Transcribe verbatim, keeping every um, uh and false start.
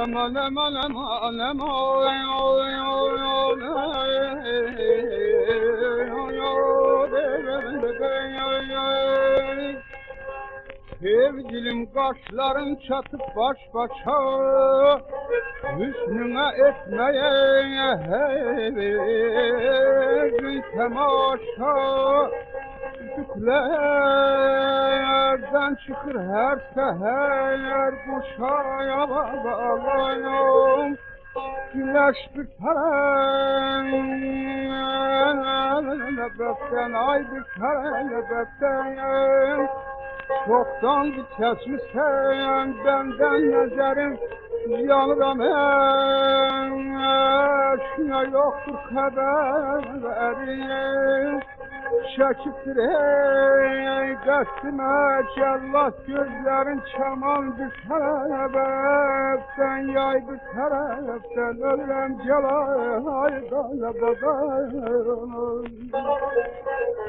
Aman aman aman aman sevgilim kaşların çatıp baş başa hüsnüne etmeye bir temaşa küçüklerden çıkır her seher kuşaya bağlayım güneş bir terebekten ay bir terebekten çoktan bir kesmişsen benden nezerim yanıram eşine yoktur haberim çekiptir ey destime cellat gözlerin çaman bir sebepten yay bir sebepten ölürem celal hayda baba.